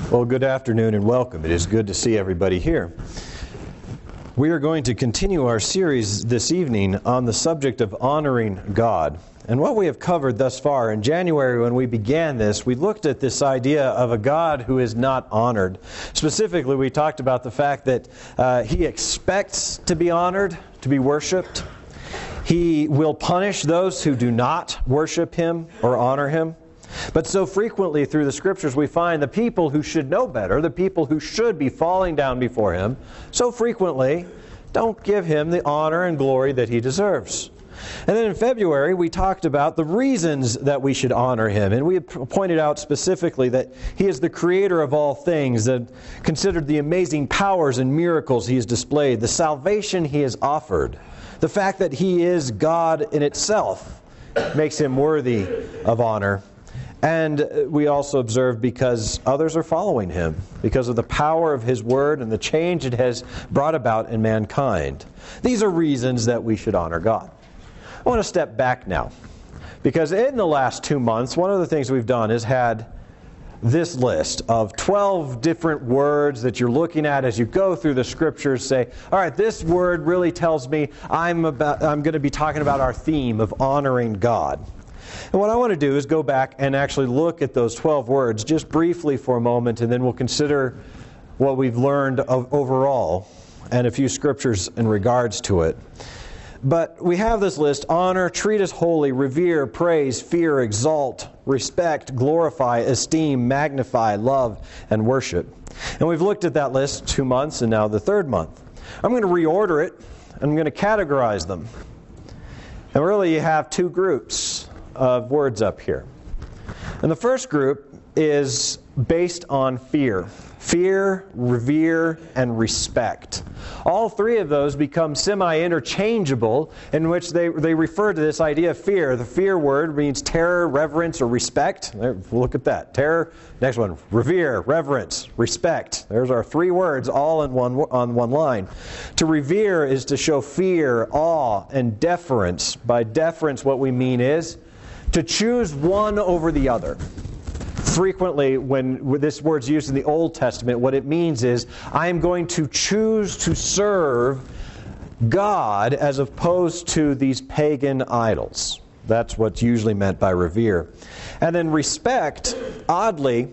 Well, good afternoon and welcome. It is good to see everybody here. We are going to continue our series this evening on the subject of honoring God. And what we have covered thus far, in January when we began this, we looked at this idea of a God who is not honored. Specifically, we talked about the fact that He expects to be honored, to be worshipped. He will punish those who do not worship Him or honor Him. But so frequently through the Scriptures we find the people who should know better, the people who should be falling down before Him, so frequently don't give Him the honor and glory that He deserves. And then in February we talked about the reasons that we should honor Him. And we had pointed out specifically that He is the creator of all things, and considered the amazing powers and miracles He has displayed, the salvation He has offered, the fact that He is God in itself makes Him worthy of honor. And we also observed because others are following Him, because of the power of His Word and the change it has brought about in mankind. These are reasons that we should honor God. I want to step back now, because in the last 2 months, one of the things we've done is had this list of 12 different words that you're looking at as you go through the Scriptures. Say, all right, this word really tells me I'm going to be talking about our theme of honoring God. And what I want to do is go back and actually look at those 12 words just briefly for a moment, and then we'll consider what we've learned overall and a few scriptures in regards to it. But we have this list: honor, treat as holy, revere, praise, fear, exalt, respect, glorify, esteem, magnify, love, and worship. And we've looked at that list 2 months, and now the third month. I'm going to reorder it, and I'm going to categorize them. And really you have two groups of words up here. And the first group is based on fear. Fear, revere, and respect. All three of those become semi-interchangeable, in which they refer to this idea of fear. The fear word means terror, reverence, or respect. Look at that. Terror. Next one. Revere, reverence, respect. There's our three words all on one line. To revere is to show fear, awe, and deference. By deference, what we mean is to choose one over the other. Frequently, when this word's used in the Old Testament, what it means is, I am going to choose to serve God as opposed to these pagan idols. That's what's usually meant by revere. And then respect, oddly,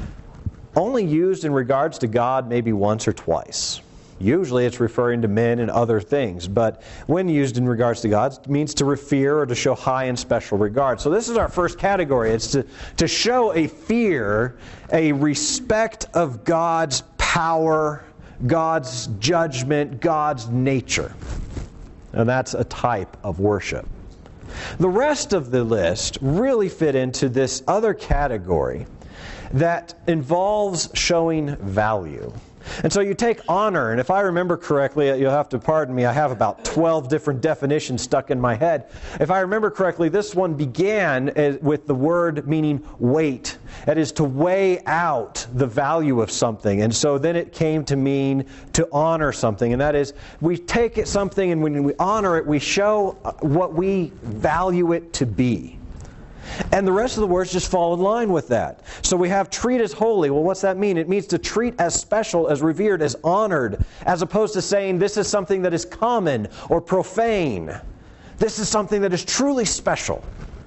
only used in regards to God maybe once or twice. Usually it's referring to men and other things, but when used in regards to God, it means to revere or to show high and special regard. So this is our first category. It's to show a fear, a respect of God's power, God's judgment, God's nature. And that's a type of worship. The rest of the list really fit into this other category that involves showing value. And so you take honor, and if I remember correctly, you'll have to pardon me, I have about 12 different definitions stuck in my head. If I remember correctly, this one began with the word meaning weight. That is, to weigh out the value of something. And so then it came to mean to honor something. And that is, we take something, and when we honor it, we show what we value it to be. And the rest of the words just fall in line with that. So we have treat as holy. Well, what's that mean? It means to treat as special, as revered, as honored, as opposed to saying this is something that is common or profane. This is something that is truly special.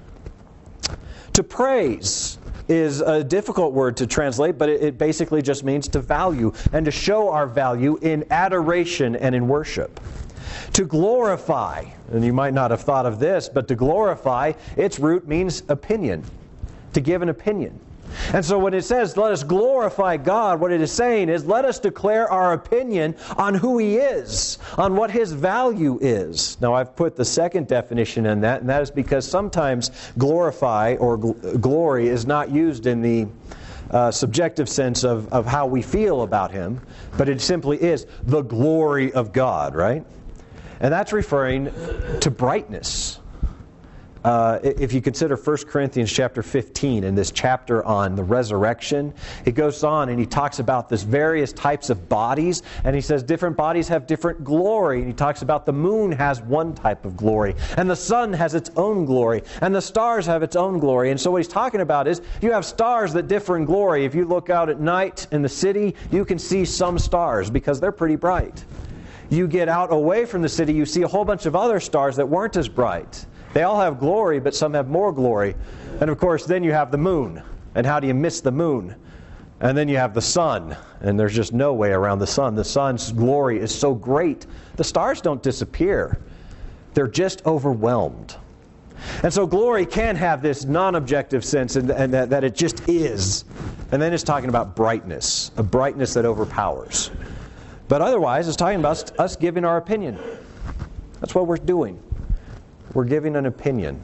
To praise is a difficult word to translate, but it basically just means to value and to show our value in adoration and in worship. To glorify, and you might not have thought of this, but to glorify, its root means opinion, to give an opinion. And so when it says, let us glorify God, what it is saying is, let us declare our opinion on who He is, on what His value is. Now I've put the second definition in that, and that is because sometimes glorify or glory is not used in the subjective sense of how we feel about Him, but it simply is the glory of God, right? And that's referring to brightness, If you consider 1 Corinthians chapter 15 in this chapter on the resurrection, it goes on and he talks about this various types of bodies, and he says different bodies have different glory. And he talks about the moon has one type of glory, and the sun has its own glory, and the stars have its own glory. And so what he's talking about is you have stars that differ in glory. If you look out at night in the city, you can see some stars because they're pretty bright. You get out away from the city, you see a whole bunch of other stars that weren't as bright. They all have glory, but some have more glory. And of course, then you have the moon. And how do you miss the moon? And then you have the sun. And there's just no way around the sun. The sun's glory is so great. The stars don't disappear. They're just overwhelmed. And so glory can have this non-objective sense and that it just is. And then it's talking about brightness, a brightness that overpowers. But otherwise, it's talking about us giving our opinion. That's what we're doing. We're giving an opinion.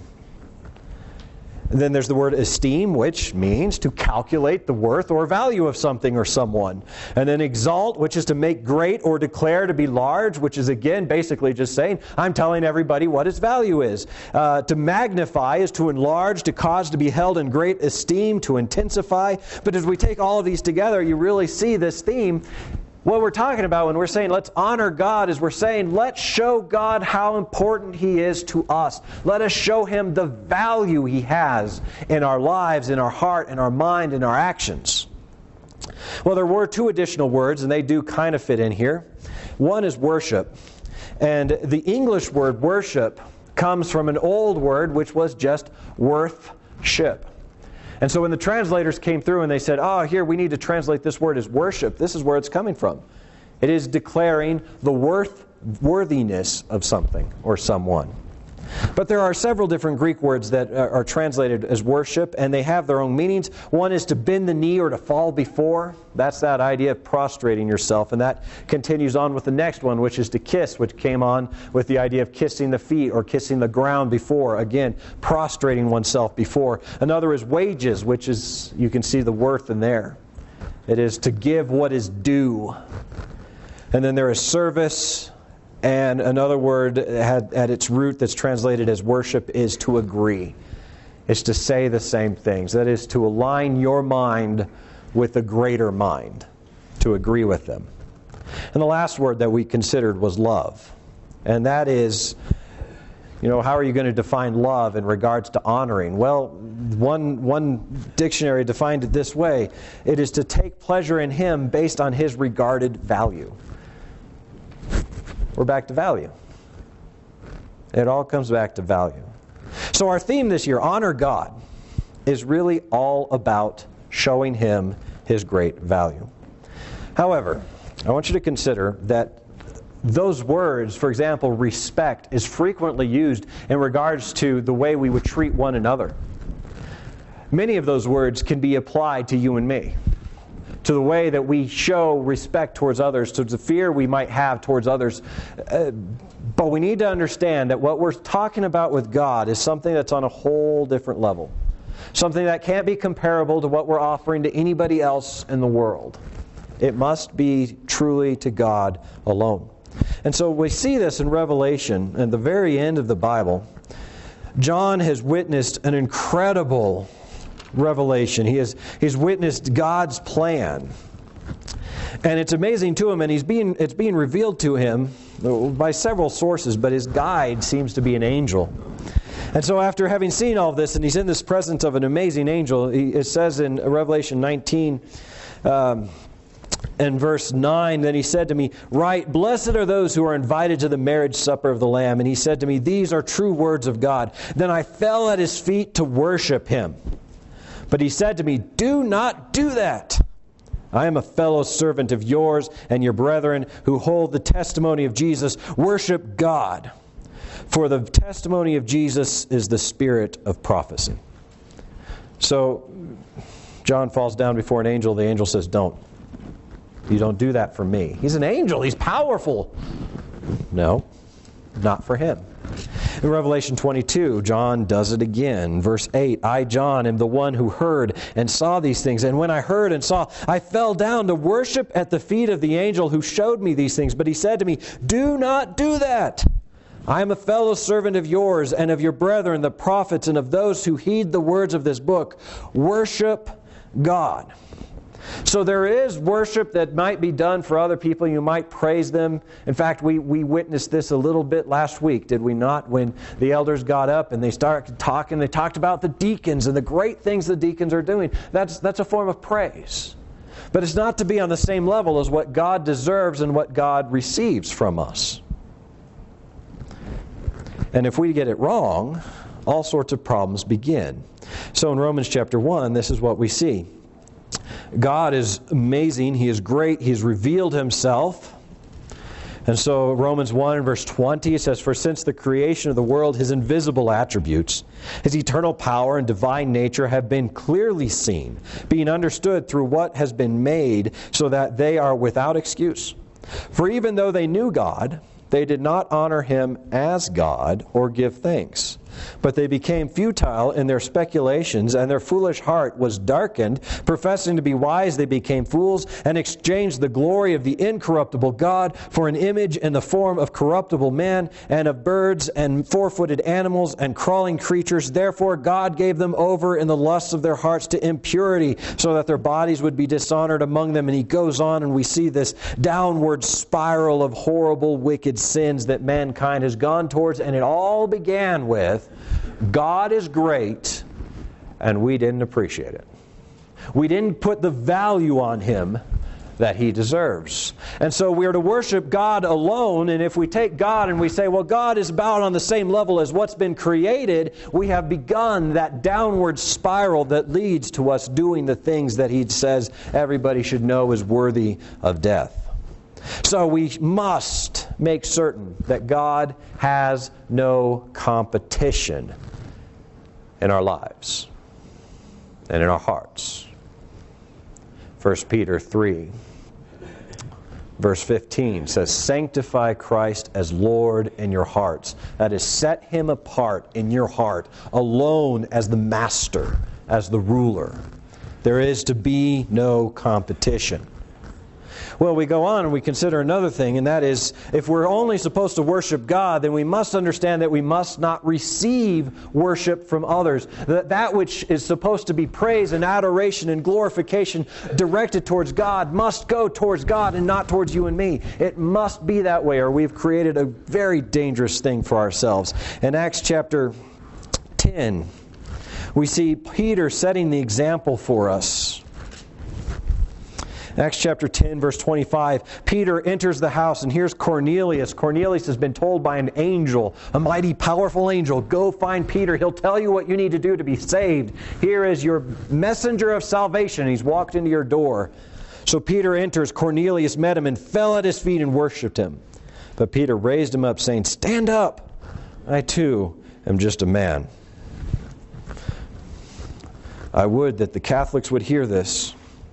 And then there's the word esteem, which means to calculate the worth or value of something or someone. And then exalt, which is to make great or declare to be large, which is again basically just saying, I'm telling everybody what its value is. To magnify is to enlarge, to cause to be held in great esteem, to intensify. But as we take all of these together, you really see this theme. What we're talking about when we're saying let's honor God is we're saying let's show God how important He is to us. Let us show Him the value He has in our lives, in our heart, in our mind, in our actions. Well, there were two additional words, and they do kind of fit in here. One is worship. And the English word worship comes from an old word which was just worth-ship. And so when the translators came through and they said, here we need to translate this word as worship, this is where it's coming from. It is declaring the worthiness of something or someone. But there are several different Greek words that are translated as worship, and they have their own meanings. One is to bend the knee or to fall before. That's that idea of prostrating yourself. And that continues on with the next one, which is to kiss, which came on with the idea of kissing the feet or kissing the ground before. Again, prostrating oneself before. Another is wages, which is, you can see the worth in there. It is to give what is due. And then there is service. And another word at its root that's translated as worship is to agree. It's to say the same things. That is to align your mind with a greater mind, to agree with them. And the last word that we considered was love. And that is, how are you going to define love in regards to honoring? Well, one dictionary defined it this way. It is to take pleasure in Him based on His regarded value. We're back to value. It all comes back to value. So our theme this year, Honor God, is really all about showing Him His great value. However, I want you to consider that those words, for example, respect, is frequently used in regards to the way we would treat one another. Many of those words can be applied to you and me, to the way that we show respect towards others, to the fear we might have towards others. But we need to understand that what we're talking about with God is something that's on a whole different level. Something that can't be comparable to what we're offering to anybody else in the world. It must be truly to God alone. And so we see this in Revelation, at the very end of the Bible. John has witnessed an incredible revelation. He's witnessed God's plan. And it's amazing to him, and it's being revealed to him by several sources, but his guide seems to be an angel. And so after having seen all this, and he's in this presence of an amazing angel, it says in Revelation 19 and verse 9, then he said to me, "Write, blessed are those who are invited to the marriage supper of the Lamb." And he said to me, "These are true words of God." Then I fell at his feet to worship him. But he said to me, "Do not do that. I am a fellow servant of yours and your brethren who hold the testimony of Jesus. Worship God. For the testimony of Jesus is the spirit of prophecy." So John falls down before an angel. The angel says, "Don't. You don't do that for me." He's an angel. He's powerful. No, not for him. In Revelation 22, John does it again. Verse 8, "I, John, am the one who heard and saw these things. And when I heard and saw, I fell down to worship at the feet of the angel who showed me these things. But he said to me, 'Do not do that. I am a fellow servant of yours and of your brethren, the prophets, and of those who heed the words of this book. Worship God. So there is worship that might be done for other people. You might praise them. In fact, we witnessed this a little bit last week, did we not? When the elders got up and they started talking, they talked about the deacons and the great things the deacons are doing. That's a form of praise. But it's not to be on the same level as what God deserves and what God receives from us. And if we get it wrong, all sorts of problems begin. So in Romans chapter 1, this is what we see. God is amazing. He is great. He has revealed Himself. And so Romans 1 and verse 20, it says, "For since the creation of the world, His invisible attributes, His eternal power and divine nature have been clearly seen, being understood through what has been made, so that they are without excuse. For even though they knew God, they did not honor Him as God or give thanks. But they became futile in their speculations, and their foolish heart was darkened. Professing to be wise, they became fools, and exchanged the glory of the incorruptible God for an image in the form of corruptible man, and of birds, and four-footed animals, and crawling creatures. Therefore God gave them over in the lusts of their hearts to impurity, so that their bodies would be dishonored among them." And he goes on, and we see this downward spiral of horrible, wicked sins that mankind has gone towards, and it all began with, God is great, and we didn't appreciate it. We didn't put the value on Him that He deserves. And so we are to worship God alone, and if we take God and we say, well, God is about on the same level as what's been created, we have begun that downward spiral that leads to us doing the things that He says everybody should know is worthy of death. So we must make certain that God has no competition in our lives and in our hearts. 1 Peter 3, verse 15 says, "Sanctify Christ as Lord in your hearts." That is, set Him apart in your heart, alone as the master, as the ruler. There is to be no competition. Well, we go on and we consider another thing, and that is, if we're only supposed to worship God, then we must understand that we must not receive worship from others. That which is supposed to be praise and adoration and glorification directed towards God must go towards God and not towards you and me. It must be that way, or we've created a very dangerous thing for ourselves. In Acts chapter 10, we see Peter setting the example for us. Acts chapter 10, verse 25, Peter enters the house, and here's Cornelius. Cornelius has been told by an angel, a mighty, powerful angel, "Go find Peter. He'll tell you what you need to do to be saved. Here is your messenger of salvation." He's walked into your door. So Peter enters. Cornelius met him and fell at his feet and worshipped him. But Peter raised him up, saying, "Stand up. I too am just a man." I would that the Catholics would hear this.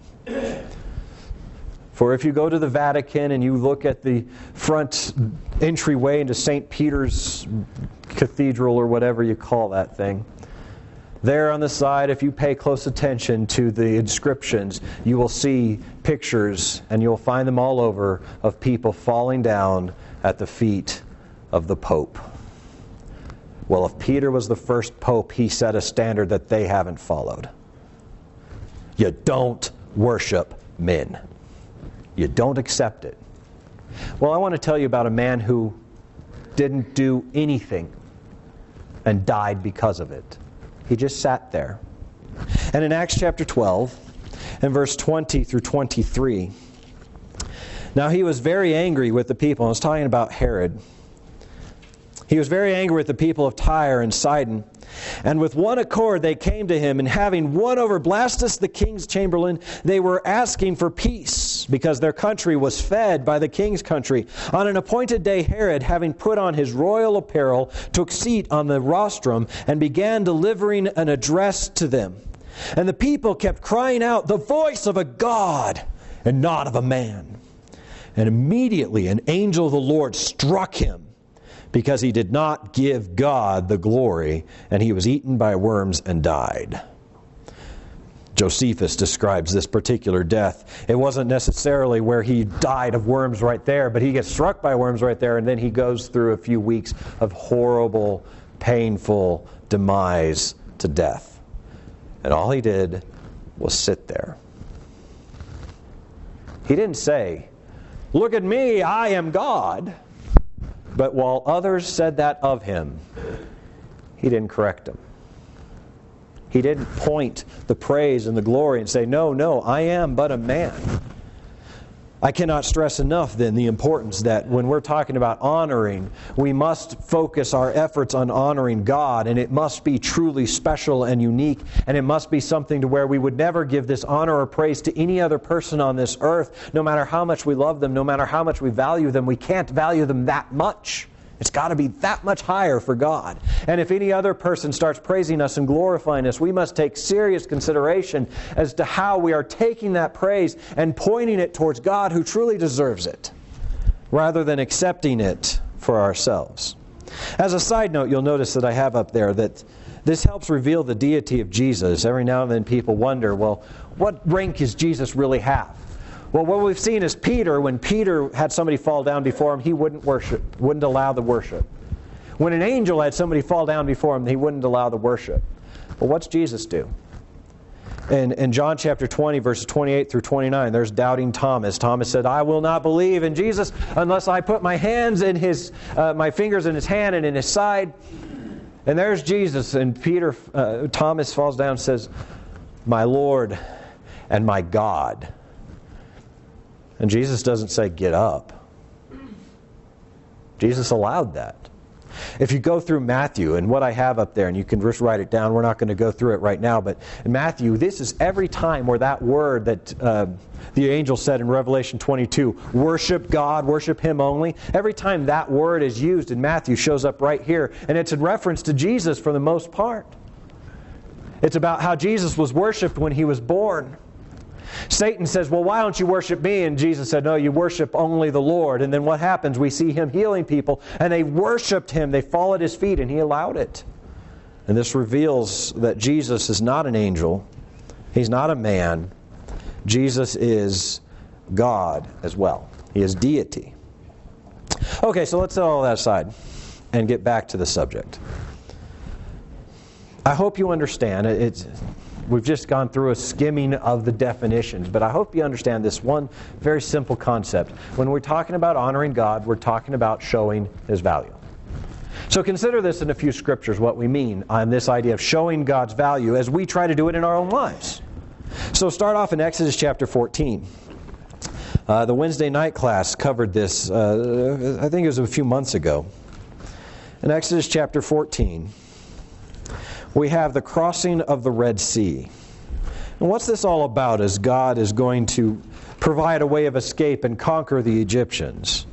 For if you go to the Vatican and you look at the front entryway into St. Peter's Cathedral, or whatever you call that thing, there on the side, if you pay close attention to the inscriptions, you will see pictures, and you'll find them all over, of people falling down at the feet of the Pope. Well, if Peter was the first Pope, he set a standard that they haven't followed. You don't worship men. You don't accept it. Well, I want to tell you about a man who didn't do anything and died because of it. He just sat there. And in Acts chapter 12, and verse 20 through 23, now he was very angry with the people. I was talking about Herod. He was very angry with the people of Tyre and Sidon. And with one accord they came to him, and having won over Blastus the king's chamberlain, they were asking for peace, because their country was fed by the king's country. On an appointed day, Herod, having put on his royal apparel, took seat on the rostrum, and began delivering an address to them. And the people kept crying out, "The voice of a God, and not of a man." And immediately an angel of the Lord struck him, because he did not give God the glory, and he was eaten by worms and died. Josephus describes this particular death. It wasn't necessarily where he died of worms right there, but he gets struck by worms right there, and then he goes through a few weeks of horrible, painful demise to death. And all he did was sit there. He didn't say, "Look at me, I am God." But while others said that of him, he didn't correct them. He didn't point the praise and the glory and say, no, I am but a man. I cannot stress enough then the importance that when we're talking about honoring, we must focus our efforts on honoring God, and it must be truly special and unique, and it must be something to where we would never give this honor or praise to any other person on this earth, no matter how much we love them, no matter how much we value them. We can't value them that much. It's got to be that much higher for God. And if any other person starts praising us and glorifying us, we must take serious consideration as to how we are taking that praise and pointing it towards God who truly deserves it, rather than accepting it for ourselves. As a side note, you'll notice that I have up there that this helps reveal the deity of Jesus. Every now and then people wonder, well, what rank does Jesus really have? Well, what we've seen is Peter, when Peter had somebody fall down before him, he wouldn't allow the worship. When an angel had somebody fall down before him, he wouldn't allow the worship. But what's Jesus do? In John chapter 20, verses 28 through 29, there's doubting Thomas. Thomas said, "I will not believe in Jesus unless I put my hands in my fingers in his hand and in his side." And there's Jesus, and Thomas falls down and says, "My Lord and my God." And Jesus doesn't say, "Get up." Jesus allowed that. If you go through Matthew, and what I have up there, and you can just write it down, we're not going to go through it right now, but in Matthew, this is every time where that word that the angel said in Revelation 22, worship God, worship Him only, every time that word is used in Matthew shows up right here, and it's in reference to Jesus for the most part. It's about how Jesus was worshipped when He was born. Satan says, "Well, why don't you worship me?" And Jesus said, "No, you worship only the Lord." And then what happens? We see Him healing people, and they worshiped Him. They fall at His feet, and He allowed it. And this reveals that Jesus is not an angel. He's not a man. Jesus is God as well. He is deity. Okay, so let's set all that aside and get back to the subject. I hope you understand. We've just gone through a skimming of the definitions, but I hope you understand this one very simple concept. When we're talking about honoring God, we're talking about showing His value. So consider this in a few scriptures, what we mean on this idea of showing God's value as we try to do it in our own lives. So start off in Exodus chapter 14. The Wednesday night class covered this, I think it was a few months ago. In Exodus chapter 14, we have the crossing of the Red Sea. And what's this all about as God is going to provide a way of escape and conquer the Egyptians?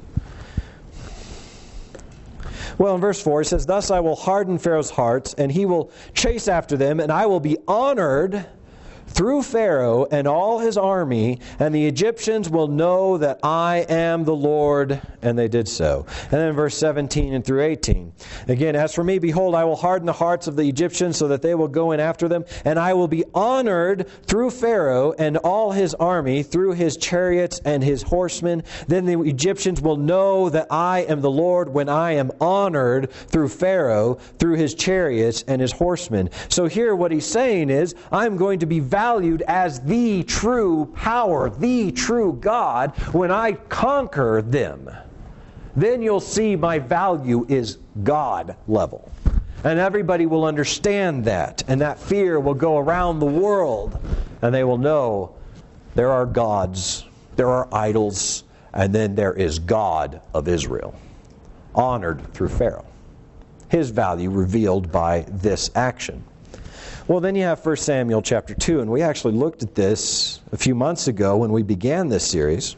Well, in verse 4 it says, "Thus I will harden Pharaoh's hearts, and he will chase after them, and I will be honored through Pharaoh and all his army, and the Egyptians will know that I am the Lord." And they did so. And then verse 17 and through 18. Again, "As for me, behold, I will harden the hearts of the Egyptians so that they will go in after them, and I will be honored through Pharaoh and all his army, through his chariots and his horsemen. Then the Egyptians will know that I am the Lord when I am honored through Pharaoh, through his chariots and his horsemen." So here what he's saying is, I'm going to be valued as the true power, the true God, when I conquer them. Then you'll see my value is God level. And everybody will understand that. And that fear will go around the world. And they will know there are gods, there are idols, and then there is God of Israel, honored through Pharaoh. His value revealed by this action. Well, then you have 1 Samuel chapter 2, and we actually looked at this a few months ago when we began this series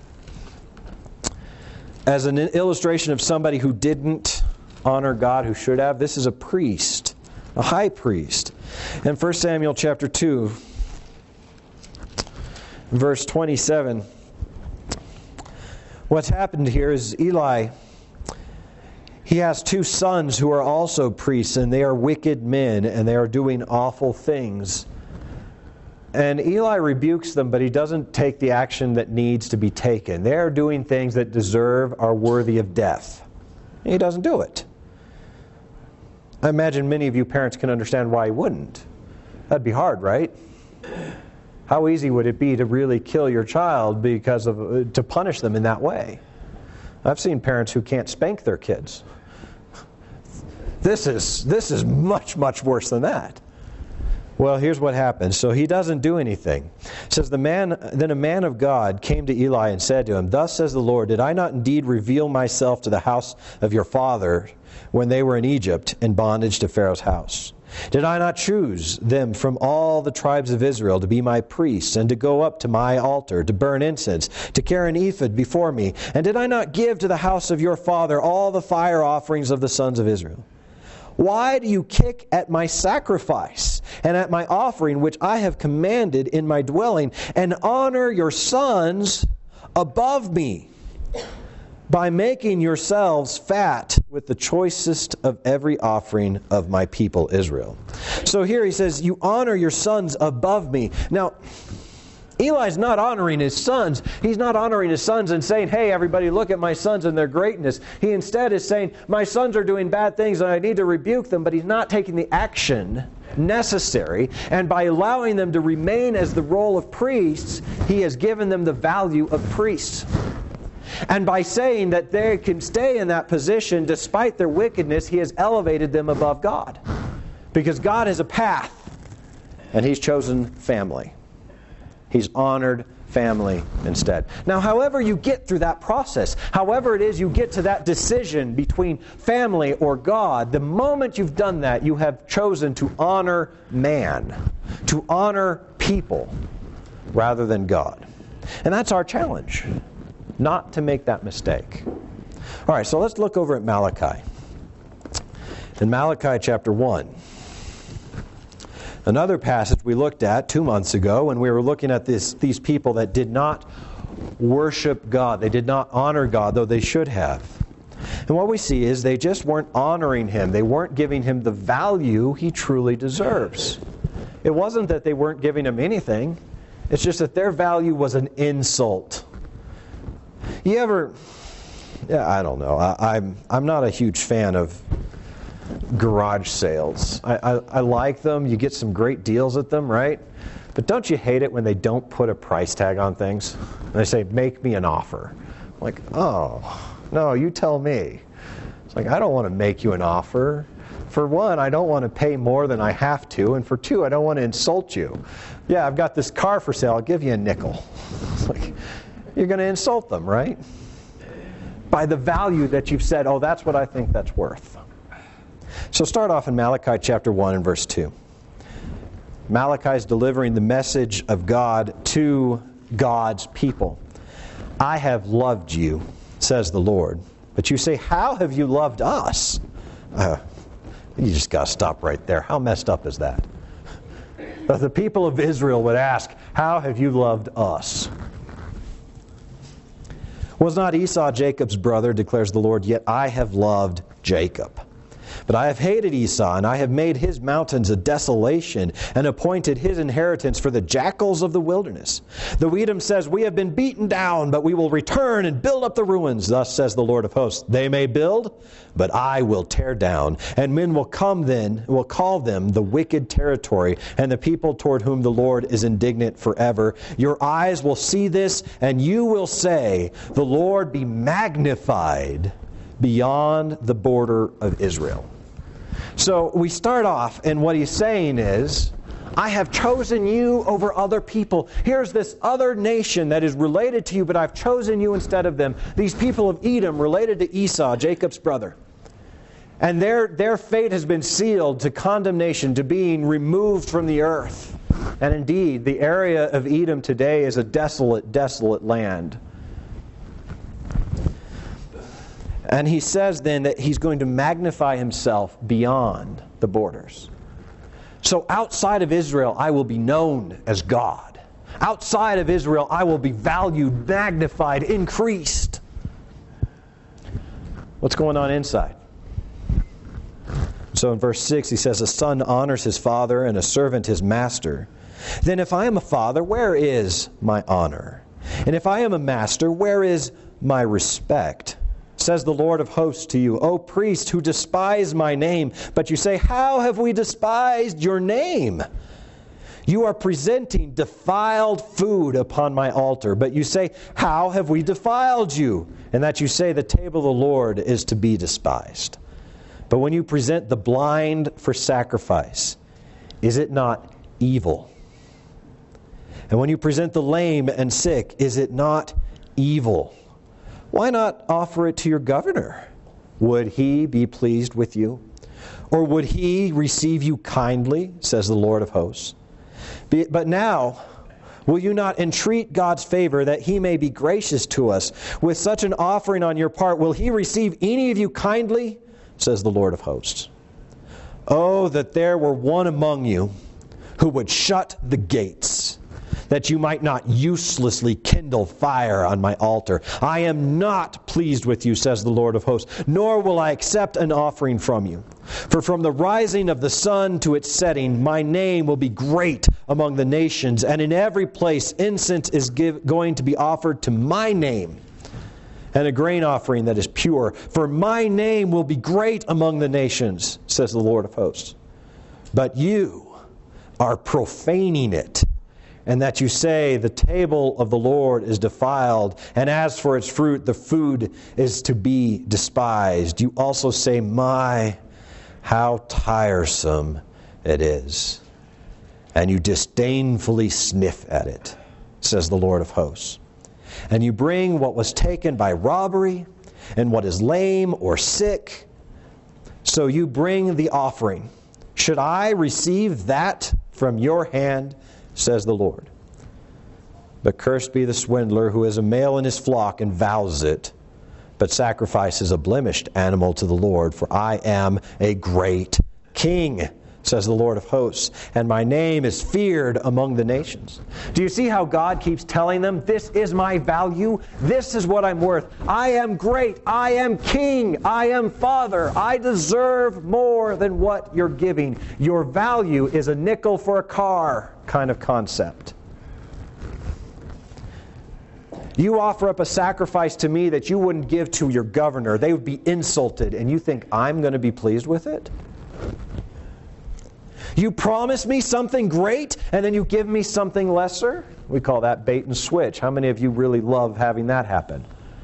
as an illustration of somebody who didn't honor God, who should have. This is a priest, a high priest. In 1 Samuel chapter 2, verse 27, what's happened here is Eli, he has two sons who are also priests, and they are wicked men, and they are doing awful things. And Eli rebukes them, but he doesn't take the action that needs to be taken. They're doing things that deserve, are worthy of death. And he doesn't do it. I imagine many of you parents can understand why he wouldn't. That'd be hard, right? How easy would it be to really kill your child to punish them in that way? I've seen parents who can't spank their kids. This is much, much worse than that. Well, here's what happens. So he doesn't do anything. It says, Then a man of God came to Eli and said to him, Thus says the Lord, Did I not indeed reveal myself to the house of your father when they were in Egypt in bondage to Pharaoh's house? Did I not choose them from all the tribes of Israel to be my priests and to go up to my altar, to burn incense, to carry an ephod before me? And did I not give to the house of your father all the fire offerings of the sons of Israel? Why do you kick at my sacrifice and at my offering, which I have commanded in my dwelling, and honor your sons above me by making yourselves fat with the choicest of every offering of my people Israel? So here he says, you honor your sons above me. Now, Eli's not honoring his sons. He's not honoring his sons and saying, hey, everybody, look at my sons and their greatness. He instead is saying, my sons are doing bad things and I need to rebuke them, but he's not taking the action necessary. And by allowing them to remain as the role of priests, he has given them the value of priests. And by saying that they can stay in that position despite their wickedness, he has elevated them above God. Because God is a path, and he's chosen family. He's honored family instead. Now, however you get through that process, however it is you get to that decision between family or God, the moment you've done that, you have chosen to honor man, to honor people, rather than God. And that's our challenge, not to make that mistake. All right, so let's look over at Malachi. In Malachi chapter 1. Another passage we looked at 2 months ago when we were looking at these people that did not worship God. They did not honor God, though they should have. And what we see is they just weren't honoring Him. They weren't giving Him the value He truly deserves. It wasn't that they weren't giving Him anything. It's just that their value was an insult. You ever... Yeah, I don't know. I'm not a huge fan of garage sales. I like them. You get some great deals at them, right? But don't you hate it when they don't put a price tag on things? And they say, make me an offer. I'm like, oh, no, you tell me. It's like, I don't want to make you an offer. For one, I don't want to pay more than I have to. And for two, I don't want to insult you. Yeah, I've got this car for sale. I'll give you a nickel. It's like, you're going to insult them, right? By the value that you've said, oh, that's what I think that's worth. So start off in Malachi chapter 1 and verse 2. Malachi is delivering the message of God to God's people. I have loved you, says the Lord. But you say, how have you loved us? You just got to stop right there. How messed up is that? But the people of Israel would ask, how have you loved us? Was not Esau Jacob's brother, declares the Lord, yet I have loved Jacob. But I have hated Esau, and I have made his mountains a desolation, and appointed his inheritance for the jackals of the wilderness. The Edom says, we have been beaten down, but we will return and build up the ruins. Thus says the Lord of hosts, they may build, but I will tear down. And men will come then, will call them the wicked territory, and the people toward whom the Lord is indignant forever. Your eyes will see this, and you will say, the Lord be magnified beyond the border of Israel. So we start off, and what he's saying is, I have chosen you over other people. Here's this other nation that is related to you, but I've chosen you instead of them. These people of Edom related to Esau, Jacob's brother. And their fate has been sealed to condemnation, to being removed from the earth. And indeed, the area of Edom today is a desolate, desolate land. And he says then that he's going to magnify himself beyond the borders. So outside of Israel, I will be known as God. Outside of Israel, I will be valued, magnified, increased. What's going on inside? So in verse 6, he says, a son honors his father and a servant his master. Then if I am a father, where is my honor? And if I am a master, where is my respect? Says the Lord of hosts to you, O priests who despise my name. But you say, how have we despised your name? You are presenting defiled food upon my altar. But you say, how have we defiled you? And that you say, the table of the Lord is to be despised. But when you present the blind for sacrifice, is it not evil? And when you present the lame and sick, is it not evil? Why not offer it to your governor? Would he be pleased with you? Or would he receive you kindly, says the Lord of hosts? But now, will you not entreat God's favor that he may be gracious to us? With such an offering on your part, will he receive any of you kindly, says the Lord of hosts? Oh, that there were one among you who would shut the gates, that you might not uselessly kindle fire on my altar. I am not pleased with you, says the Lord of hosts, nor will I accept an offering from you. For from the rising of the sun to its setting, my name will be great among the nations, and in every place incense is going to be offered to my name, and a grain offering that is pure. For my name will be great among the nations, says the Lord of hosts. But you are profaning it, and that you say, the table of the Lord is defiled, and as for its fruit, the food is to be despised. You also say, my, how tiresome it is. And you disdainfully sniff at it, says the Lord of hosts. And you bring what was taken by robbery, and what is lame or sick. So you bring the offering. Should I receive that from your hand, says the Lord? But cursed be the swindler who is a male in his flock and vows it, but sacrifices a blemished animal to the Lord. For I am a great king, says the Lord of hosts, and my name is feared among the nations. Do you see how God keeps telling them, this is my value, this is what I'm worth. I am great, I am king, I am father, I deserve more than what you're giving. Your value is a nickel for a car kind of concept. You offer up a sacrifice to me that you wouldn't give to your governor. They would be insulted, and you think I'm going to be pleased with it? You promise me something great, and then you give me something lesser? We call that bait and switch. How many of you really love having that happen?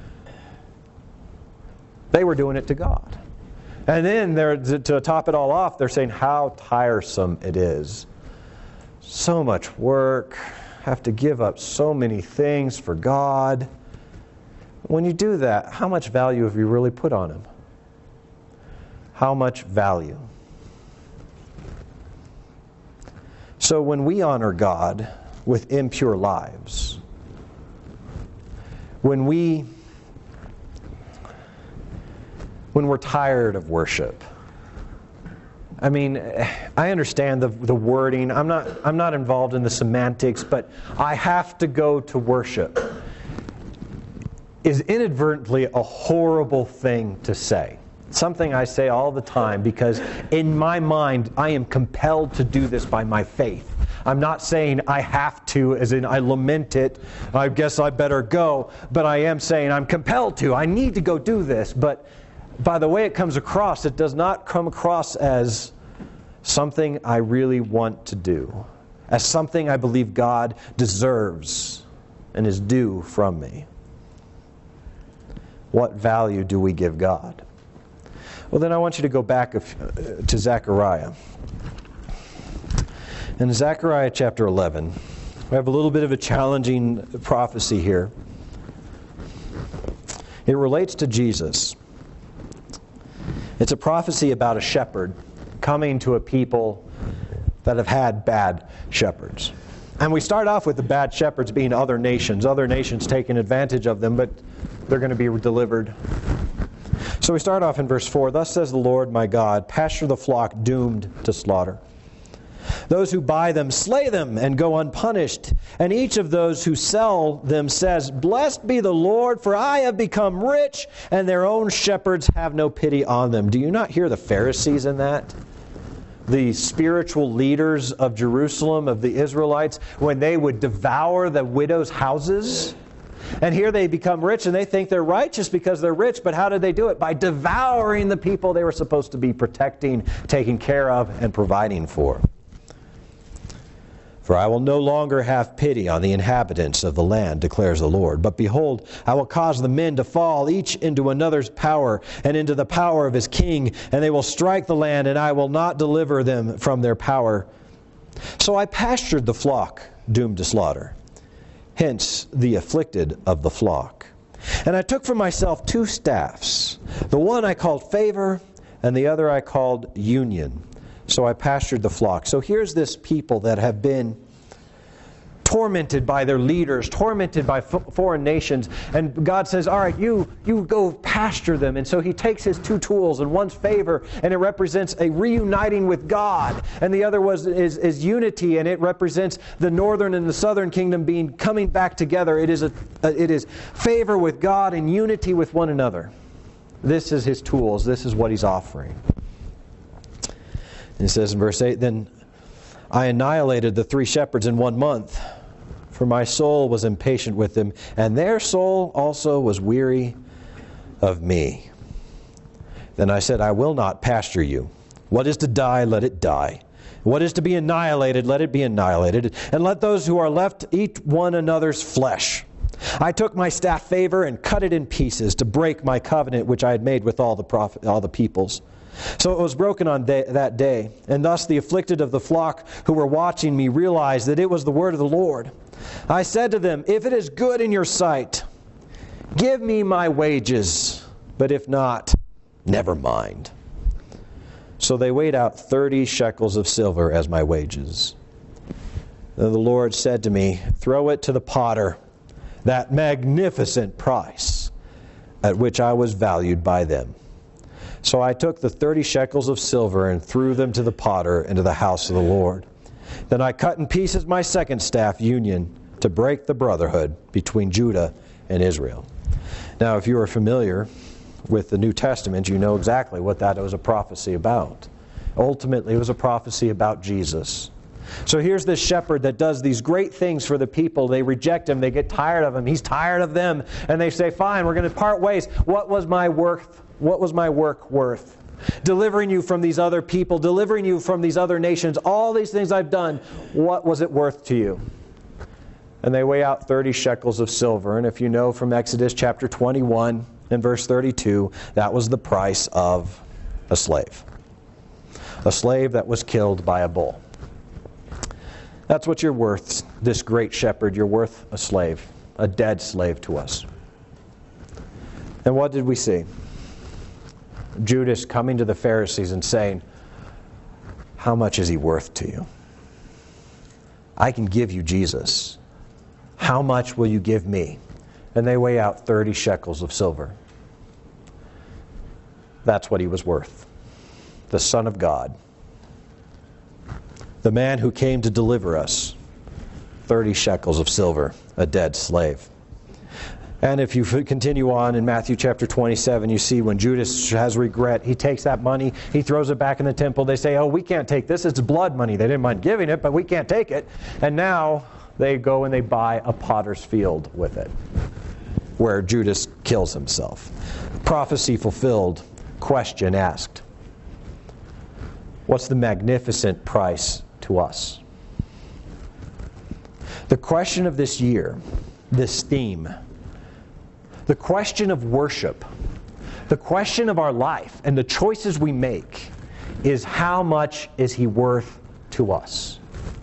They were doing it to God. And then to top it all off, they're saying how tiresome it is. So much work. Have to give up so many things for God. When you do that, how much value have you really put on Him? How much value? So when we honor God with impure lives, when we're tired of worship, I mean, I understand the wording. I'm not involved in the semantics, but I have to go to worship is inadvertently a horrible thing to say. Something I say all the time because in my mind I am compelled to do this by my faith. I'm not saying I have to, as in I lament it, I guess I better go, but I am saying I'm compelled to. I need to go do this, but by the way it comes across, it does not come across as something I really want to do, as something I believe God deserves and is due from me. What value do we give God? Well, then I want you to go back to Zechariah. In Zechariah chapter 11, we have a little bit of a challenging prophecy here. It relates to Jesus. It's a prophecy about a shepherd coming to a people that have had bad shepherds. And we start off with the bad shepherds being other nations taking advantage of them, but they're going to be delivered. So we start off in verse 4. Thus says the Lord my God, pasture the flock doomed to slaughter. Those who buy them slay them and go unpunished. And each of those who sell them says, Blessed be the Lord, for I have become rich, and their own shepherds have no pity on them. Do you not hear the Pharisees in that? the spiritual leaders of Jerusalem, of the Israelites, when they would devour the widows' houses. And here they become rich and they think they're righteous because they're rich. But how did they do it? By devouring the people they were supposed to be protecting, taking care of, and providing for. For I will no longer have pity on the inhabitants of the land, declares the Lord. But behold, I will cause the men to fall, each into another's power, and into the power of his king. And they will strike the land, and I will not deliver them from their power. So I pastured the flock, doomed to slaughter. Hence the afflicted of the flock. And I took for myself 2 staffs. The one I called favor, and the other I called union. So I pastured the flock. So here's this people that have been tormented by their leaders, tormented by foreign nations. And God says, all right, you go pasture them. And so he takes his 2 tools, and one's favor, and it represents a reuniting with God. And the other is unity, and it represents the northern and the southern kingdom coming back together. It is favor with God and unity with one another. This is his tools. This is what he's offering. And it says in verse 8, Then I annihilated the 3 shepherds in 1 month, for my soul was impatient with them, and their soul also was weary of me. Then I said, I will not pasture you. What is to die, let it die. What is to be annihilated, let it be annihilated. And let those who are left eat one another's flesh. I took my staff favor and cut it in pieces to break my covenant which I had made with all the peoples. So it was broken on that day. And thus the afflicted of the flock who were watching me realized that it was the word of the Lord. I said to them, if it is good in your sight, give me my wages. But if not, never mind. So they weighed out 30 shekels of silver as my wages. Then the Lord said to me, throw it to the potter, that magnificent price at which I was valued by them. So I took the 30 shekels of silver and threw them to the potter into the house of the Lord. Then I cut in pieces my second staff, union, to break the brotherhood between Judah and Israel. Now, if you are familiar with the New Testament, you know exactly what that was a prophecy about. Ultimately, it was a prophecy about Jesus. So here's this shepherd that does these great things for the people. They reject him. They get tired of him. He's tired of them. And they say, fine, we're going to part ways. What was my work worth? Delivering you from these other people, delivering you from these other nations, all these things I've done, what was it worth to you? And they weigh out 30 shekels of silver. And if you know from Exodus chapter 21 and verse 32, that was the price of a slave. A slave that was killed by a bull. That's what you're worth, this great shepherd. You're worth a slave, a dead slave to us. And what did we see? Judas coming to the Pharisees and saying, how much is he worth to you? I can give you Jesus. How much will you give me? And they weigh out 30 shekels of silver. That's what he was worth. The Son of God. The man who came to deliver us. 30 shekels of silver, a dead slave. And if you continue on in Matthew chapter 27, you see when Judas has regret, he takes that money, he throws it back in the temple. They say, oh, we can't take this. It's blood money. They didn't mind giving it, but we can't take it. And now they go and they buy a potter's field with it, where Judas kills himself. Prophecy fulfilled, question asked. What's the magnificent price to us? The question of this year, this theme, the question of worship, the question of our life and the choices we make is how much is he worth to us?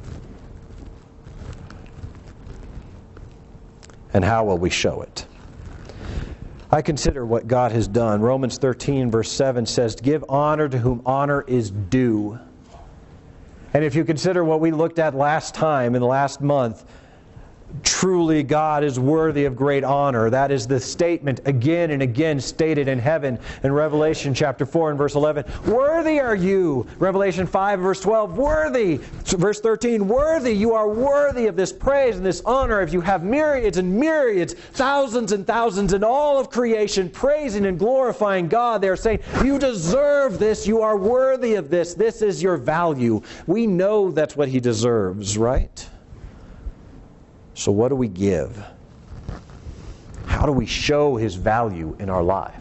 And how will we show it? I consider what God has done. Romans 13 verse 7 says, give honor to whom honor is due. And if you consider what we looked at last time in the last month, Truly, God is worthy of great honor. That is the statement again and again stated in heaven in Revelation chapter 4 and verse 11. Worthy are you. Revelation 5 verse 12. Worthy. Verse 13. Worthy. You are worthy of this praise and this honor. If you have myriads and myriads, thousands and thousands in all of creation praising and glorifying God, they are saying, you deserve this. You are worthy of this. This is your value. We know that's what He deserves, right? So what do we give? How do we show His value in our life?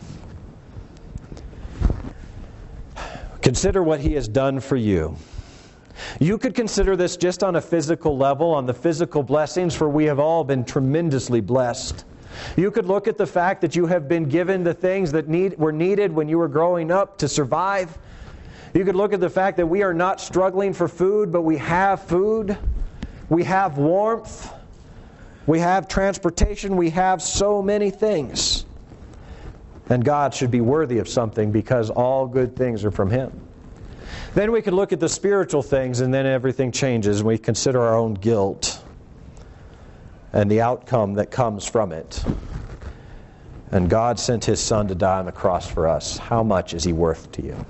Consider what He has done for you. You could consider this just on a physical level, on the physical blessings, for we have all been tremendously blessed. You could look at the fact that you have been given the things that were needed when you were growing up to survive. You could look at the fact that we are not struggling for food, but we have food. We have warmth. We have transportation. We have so many things. And God should be worthy of something because all good things are from Him. Then we could look at the spiritual things, and then everything changes. We consider our own guilt and the outcome that comes from it. And God sent His Son to die on the cross for us. How much is He worth to you?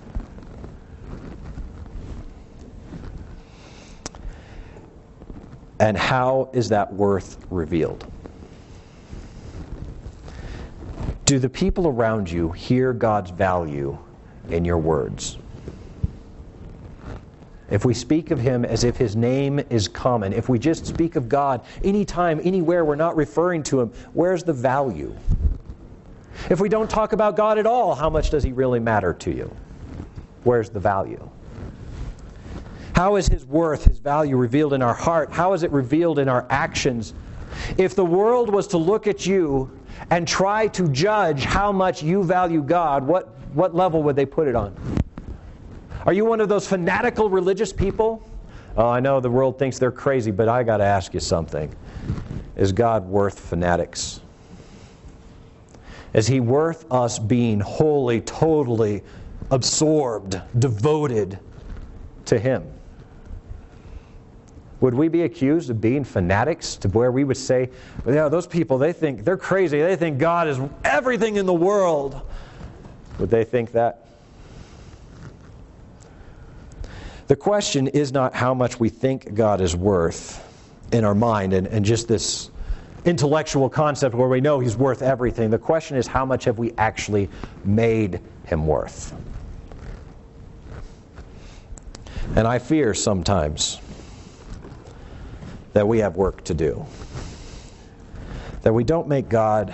And how is that worth revealed? Do the people around you hear God's value in your words? If we speak of Him as if His name is common, if we just speak of God anytime, anywhere, we're not referring to Him, where's the value? If we don't talk about God at all, how much does He really matter to you? Where's the value? How is His worth, His value revealed in our heart? How is it revealed in our actions? If the world was to look at you and try to judge how much you value God, what level would they put it on? Are you one of those fanatical religious people? Oh, I know the world thinks they're crazy, but I got to ask you something. Is God worth fanatics? Is He worth us being wholly, totally absorbed, devoted to Him? Would we be accused of being fanatics to where we would say, well, yeah, those people, they think they're crazy. They think God is everything in the world. Would they think that? The question is not how much we think God is worth in our mind and just this intellectual concept where we know He's worth everything. The question is how much have we actually made Him worth? And I fear sometimes that we have work to do. That we don't make God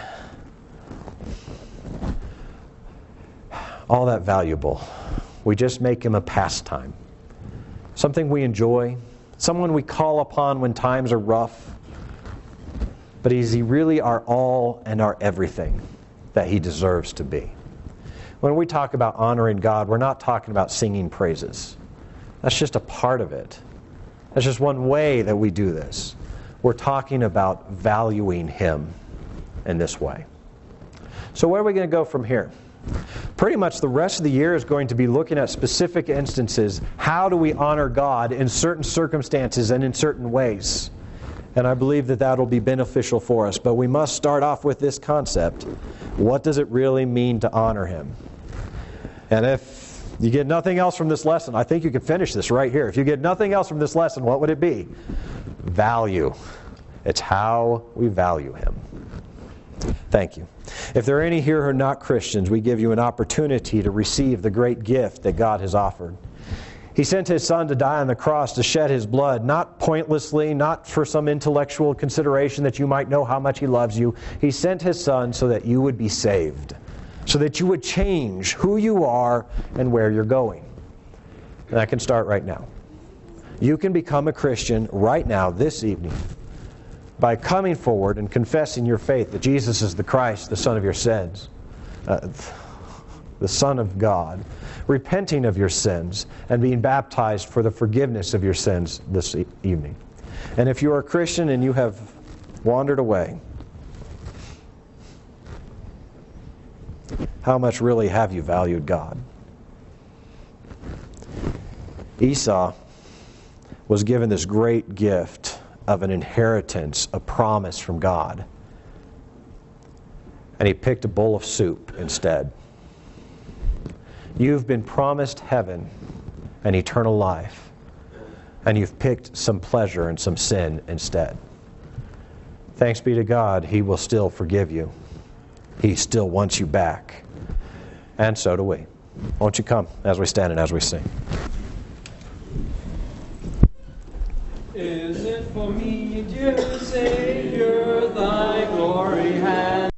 all that valuable. We just make Him a pastime. Something we enjoy. Someone we call upon when times are rough. But is He really our all and our everything that He deserves to be? When we talk about honoring God, we're not talking about singing praises. That's just a part of it. That's just one way that we do this. We're talking about valuing Him in this way. So where are we going to go from here? Pretty much the rest of the year is going to be looking at specific instances. How do we honor God in certain circumstances and in certain ways? And I believe that that'll be beneficial for us. But we must start off with this concept. What does it really mean to honor Him? And if you get nothing else from this lesson, I think you could finish this right here. If you get nothing else from this lesson, what would it be? Value. It's how we value Him. Thank you. If there are any here who are not Christians, we give you an opportunity to receive the great gift that God has offered. He sent His Son to die on the cross to shed His blood, not pointlessly, not for some intellectual consideration that you might know how much He loves you. He sent His Son so that you would be saved, so that you would change who you are and where you're going. And that can start right now. You can become a Christian right now, this evening, by coming forward and confessing your faith that Jesus is the Christ, the Son of your sins, the Son of God, repenting of your sins, and being baptized for the forgiveness of your sins this evening. And if you are a Christian and you have wandered away, how much really have you valued God? Esau was given this great gift of an inheritance, a promise from God. And he picked a bowl of soup instead. You've been promised heaven and eternal life, and you've picked some pleasure and some sin instead. Thanks be to God, He will still forgive you. He still wants you back. And so do we. Won't you come as we stand and as we sing? Is it for me, dear Savior, thy glory has